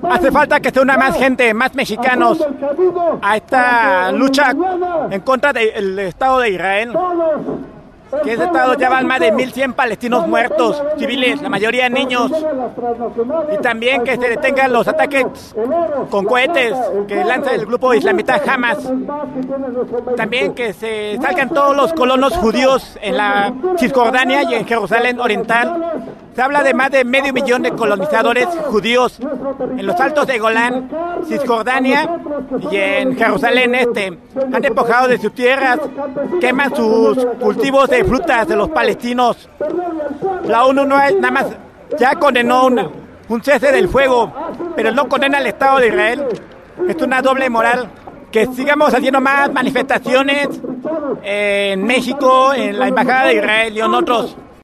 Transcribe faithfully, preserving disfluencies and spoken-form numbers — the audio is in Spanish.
Hace falta que se una más gente, más mexicanos a esta lucha en contra del Estado de Israel. Que ese Estado ya van más de mil cien palestinos muertos, civiles, la mayoría niños. Y también que se detengan los ataques con cohetes que lanza el grupo islamita Hamas. También que se salgan todos los colonos judíos en la Cisjordania y en Jerusalén Oriental. Se habla de más de medio millón de colonizadores judíos en los altos de Golán, Cisjordania y en Jerusalén Este. Han despojado de sus tierras, queman sus cultivos de frutas de los palestinos. La ONU no es nada más, ya condenó una, un cese del fuego, pero no condena al Estado de Israel. Es una doble moral. Que sigamos haciendo más manifestaciones en México, en la Embajada de Israel y en otros